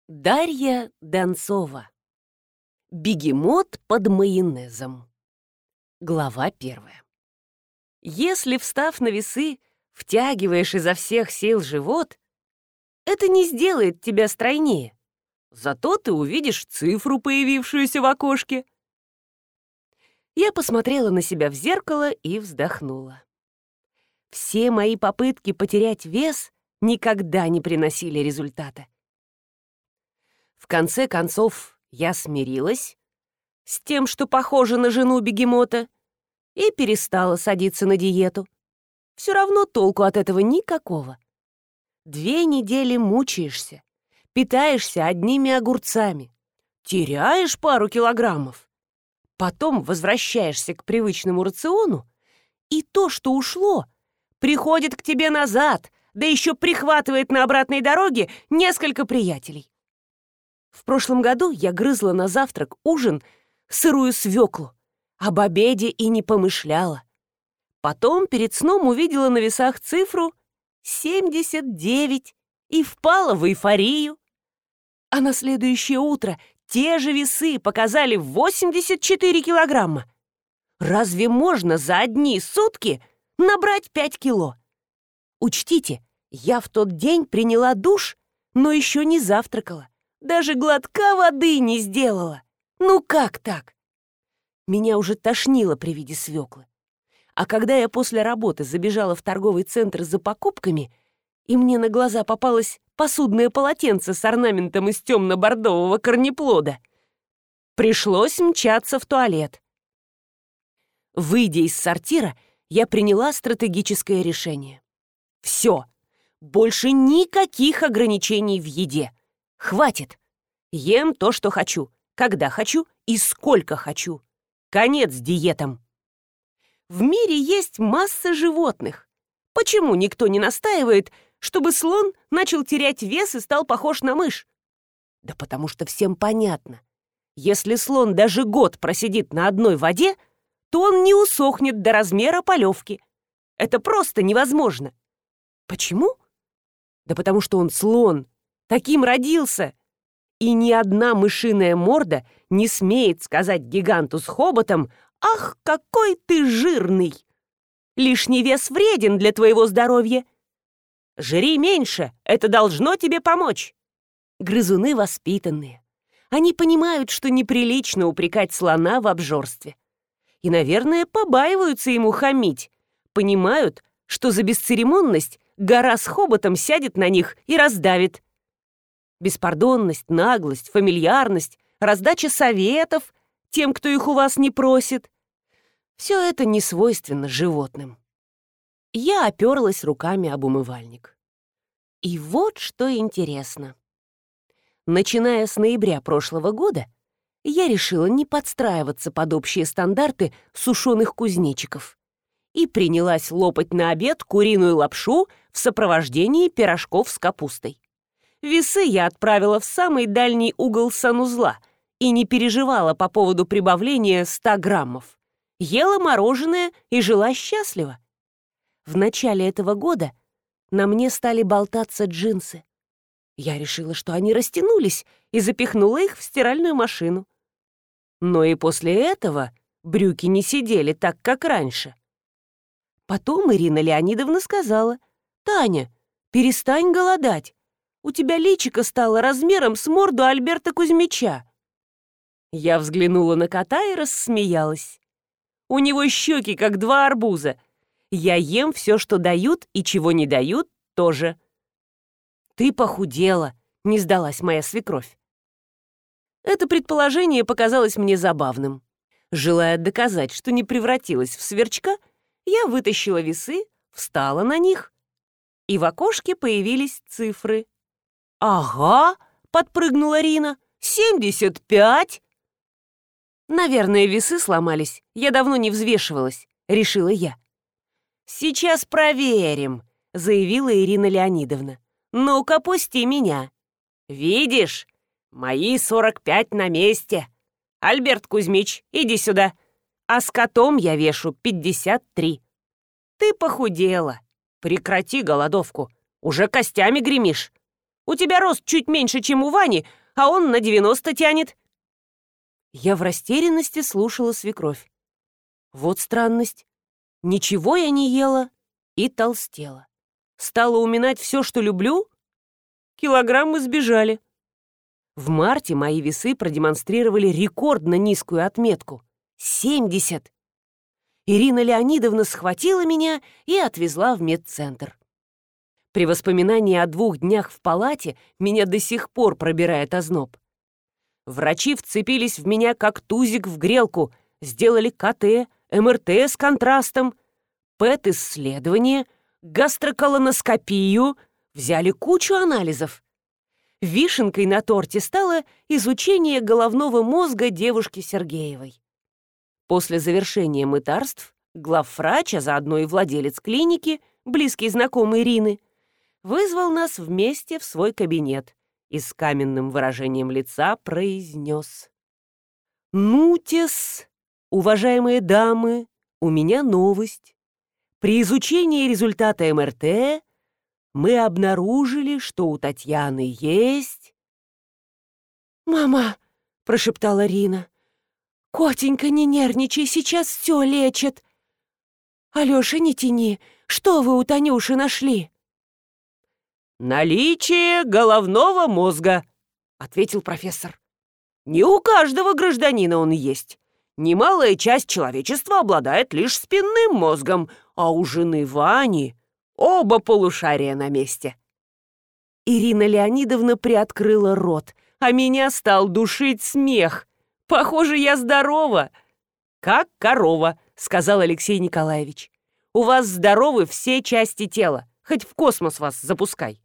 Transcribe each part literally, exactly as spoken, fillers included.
Дарья Донцова. Бегемот под майонезом. Глава первая. Если, встав на весы, втягиваешь изо всех сил живот, это не сделает тебя стройнее. Зато ты увидишь цифру, появившуюся в окошке. Я посмотрела на себя в зеркало и вздохнула. Все мои попытки потерять вес никогда не приносили результата. В конце концов, я смирилась с тем, что похожа на жену бегемота, и перестала садиться на диету. Все равно толку от этого никакого. Две недели мучаешься, питаешься одними огурцами, теряешь пару килограммов, потом возвращаешься к привычному рациону, и то, что ушло, приходит к тебе назад, да еще прихватывает на обратной дороге несколько приятелей. В прошлом году я грызла на завтрак, ужин, сырую свеклу, об обеде и не помышляла. Потом перед сном увидела на весах цифру семьдесят девять и впала в эйфорию. А на следующее утро те же весы показали восемьдесят четыре килограмма. Разве можно за одни сутки набрать пять кило? Учтите, я в тот день приняла душ, но еще не завтракала. Даже глотка воды не сделала. Ну как так? Меня уже тошнило при виде свеклы. А когда я после работы забежала в торговый центр за покупками, и мне на глаза попалось посудное полотенце с орнаментом из темно-бордового корнеплода, пришлось мчаться в туалет. Выйдя из сортира, я приняла стратегическое решение. Все, больше никаких ограничений в еде. Хватит. Ем то, что хочу, когда хочу и сколько хочу. Конец диетам. В мире есть масса животных. Почему никто не настаивает, чтобы слон начал терять вес и стал похож на мышь? Да потому что всем понятно. Если слон даже год просидит на одной воде, то он не усохнет до размера полевки. Это просто невозможно. Почему? Да потому что он слон. Таким родился. И ни одна мышиная морда не смеет сказать гиганту с хоботом: «Ах, какой ты жирный! Лишний вес вреден для твоего здоровья. Жри меньше, это должно тебе помочь». Грызуны воспитанные. Они понимают, что неприлично упрекать слона в обжорстве. И, наверное, побаиваются ему хамить. Понимают, что за бесцеремонность гора с хоботом сядет на них и раздавит. Беспардонность, наглость, фамильярность, раздача советов тем, кто их у вас не просит. Все это не свойственно животным. Я оперлась руками об умывальник. И вот что интересно. Начиная с ноября прошлого года, я решила не подстраиваться под общие стандарты сушеных кузнечиков и принялась лопать на обед куриную лапшу в сопровождении пирожков с капустой. Весы я отправила в самый дальний угол санузла и не переживала по поводу прибавления ста граммов. Ела мороженое и жила счастливо. В начале этого года на мне стали болтаться джинсы. Я решила, что они растянулись, и запихнула их в стиральную машину. Но и после этого брюки не сидели так, как раньше. Потом Ирина Леонидовна сказала: «Таня, перестань голодать. У тебя личико стало размером с морду Альберта Кузьмича». Я взглянула на кота и рассмеялась. У него щеки, как два арбуза. Я ем все, что дают, и чего не дают, тоже. «Ты похудела», — не сдалась моя свекровь. Это предположение показалось мне забавным. Желая доказать, что не превратилась в сверчка, я вытащила весы, встала на них, и в окошке появились цифры. «Ага», — подпрыгнула Рина, — «семьдесят пять». «Наверное, весы сломались. Я давно не взвешивалась», — решила я. «Сейчас проверим», — заявила Ирина Леонидовна. «Ну-ка, пусти меня. Видишь, мои сорок пять на месте. Альберт Кузьмич, иди сюда. А с котом я вешу пятьдесят три. Ты похудела. Прекрати голодовку. Уже костями гремишь. У тебя рост чуть меньше, чем у Вани, а он на девяносто тянет». Я в растерянности слушала свекровь. Вот странность. Ничего я не ела и толстела. Стала уминать все, что люблю. Килограммы сбежали. В марте мои весы продемонстрировали рекордно низкую отметку — семьдесят. Ирина Леонидовна схватила меня и отвезла в медцентр. При воспоминании о двух днях в палате меня до сих пор пробирает озноб. Врачи вцепились в меня, как тузик в грелку, сделали ка тэ, эм эр тэ с контрастом, пэт-исследование, гастроколоноскопию, взяли кучу анализов. Вишенкой на торте стало изучение головного мозга девушки Сергеевой. После завершения мытарств главврач, а заодно и владелец клиники, близкий знакомый Ирины, вызвал нас вместе в свой кабинет и с каменным выражением лица произнес: «Ну-тес, уважаемые дамы, у меня новость. При изучении результата эм эр тэ мы обнаружили, что у Татьяны есть...» «Мама!» — прошептала Рина. «Котенька, не нервничай, сейчас все лечат. Алёша, не тяни, что вы у Танюши нашли?» «Наличие головного мозга», — ответил профессор. «Не у каждого гражданина он есть. Немалая часть человечества обладает лишь спинным мозгом, а у жены Вани оба полушария на месте». Ирина Леонидовна приоткрыла рот, а меня стал душить смех. Похоже, я здорова. «Как корова», — сказал Алексей Николаевич. «У вас здоровы все части тела, хоть в космос вас запускай».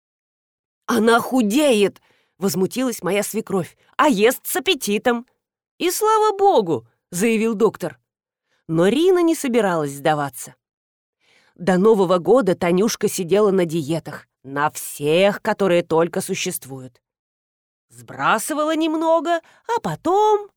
«Она худеет!» — возмутилась моя свекровь. «А ест с аппетитом!» «И слава богу!» — заявил доктор. Но Рина не собиралась сдаваться. До Нового года Танюшка сидела на диетах, на всех, которые только существуют. Сбрасывала немного, а потом...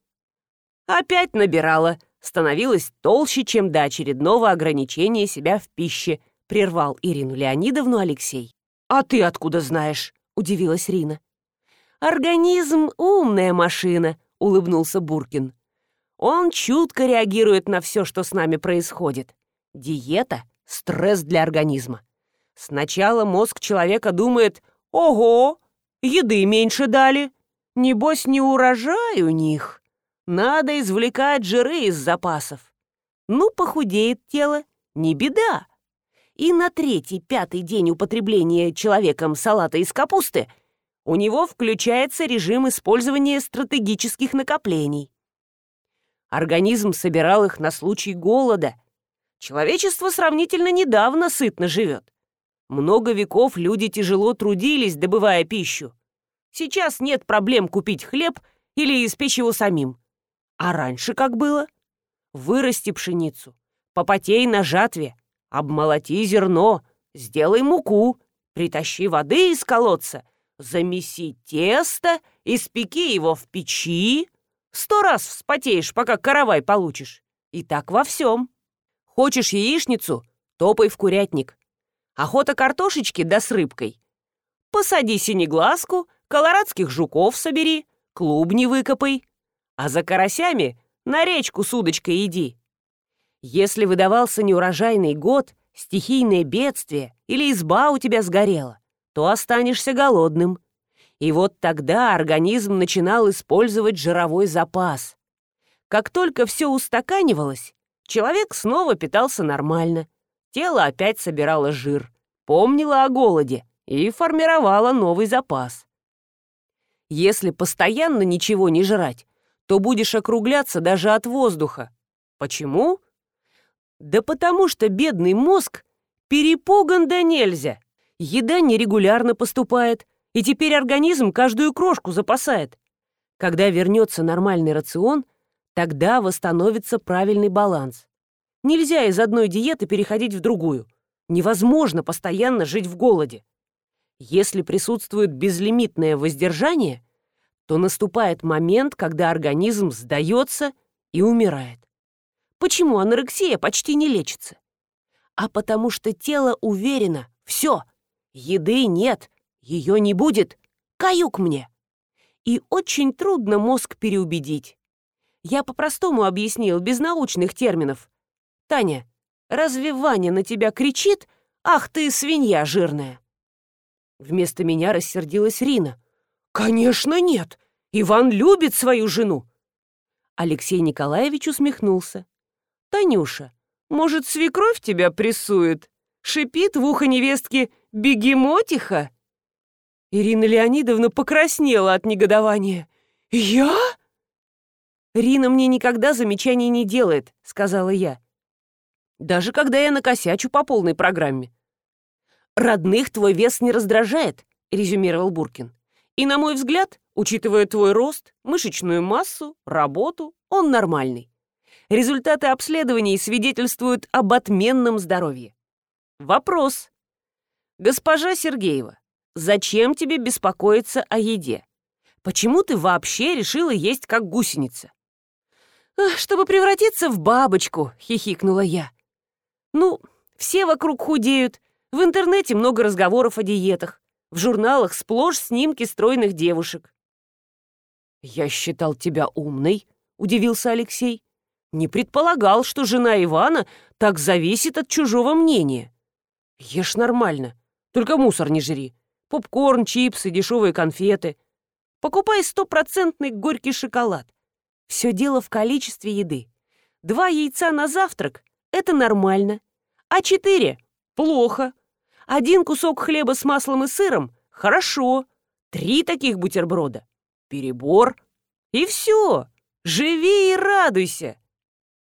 опять набирала, становилась толще, чем до очередного ограничения себя в пище, прервал Ирину Леонидовну Алексей. «А ты откуда знаешь?» — удивилась Рина. «Организм — умная машина», — улыбнулся Буркин. «Он чутко реагирует на все, что с нами происходит. Диета — стресс для организма. Сначала мозг человека думает: ого, еды меньше дали, небось не урожай у них. Надо извлекать жиры из запасов. Ну, похудеет тело, не беда. И на третий-пятый день употребления человеком салата из капусты у него включается режим использования стратегических накоплений. Организм собирал их на случай голода. Человечество сравнительно недавно сытно живет. Много веков люди тяжело трудились, добывая пищу. Сейчас нет проблем купить хлеб или испечь его самим. А раньше как было? Вырасти пшеницу, попотей на жатве, обмолоти зерно, сделай муку, притащи воды из колодца, замеси тесто, испеки его в печи. Сто раз вспотеешь, пока каравай получишь. И так во всем. Хочешь яичницу — топай в курятник. Охота картошечки да с рыбкой. Посади синеглазку, колорадских жуков собери, клубни выкопай. А за карасями на речку с удочкой иди. Если выдавался неурожайный год, стихийное бедствие или изба у тебя сгорела, то останешься голодным. И вот тогда организм начинал использовать жировой запас. Как только все устаканивалось, человек снова питался нормально. Тело опять собирало жир, помнило о голоде и формировало новый запас. Если постоянно ничего не жрать, то будешь округляться даже от воздуха. Почему? Да потому что бедный мозг перепуган да нельзя. Еда нерегулярно поступает, и теперь организм каждую крошку запасает. Когда вернется нормальный рацион, тогда восстановится правильный баланс. Нельзя из одной диеты переходить в другую. Невозможно постоянно жить в голоде. Если присутствует безлимитное воздержание, то наступает момент, когда организм сдается и умирает. Почему анорексия почти не лечится? А потому что тело уверено: все, еды нет, Ее не будет, каюк мне. И очень трудно мозг переубедить. Я по-простому объяснил, без научных терминов. Таня, разве Ваня на тебя кричит: «Ах ты, свинья жирная»?» Вместо меня рассердилась Рина. «Конечно нет! Иван любит свою жену!» Алексей Николаевич усмехнулся. «Танюша, может, свекровь тебя прессует? Шипит в ухо невестки бегемотиха?» Ирина Леонидовна покраснела от негодования. «Я?» «Рина мне никогда замечаний не делает», — сказала я. «Даже когда я накосячу по полной программе». «Родных твой вес не раздражает», — резюмировал Буркин. «И, на мой взгляд, учитывая твой рост, мышечную массу, работу, он нормальный. Результаты обследований свидетельствуют об отменном здоровье. Вопрос. Госпожа Сергеева, зачем тебе беспокоиться о еде? Почему ты вообще решила есть как гусеница?» «Чтобы превратиться в бабочку», — хихикнула я. «Ну, все вокруг худеют. В интернете много разговоров о диетах. В журналах сплошь снимки стройных девушек». «Я считал тебя умной», — удивился Алексей. «Не предполагал, что жена Ивана так зависит от чужого мнения. Ешь нормально, только мусор не жри. Попкорн, чипсы, дешевые конфеты. Покупай стопроцентный горький шоколад. Все дело в количестве еды. Два яйца на завтрак — это нормально, а четыре — плохо. Один кусок хлеба с маслом и сыром — хорошо. Три таких бутерброда — перебор. И все. Живи и радуйся.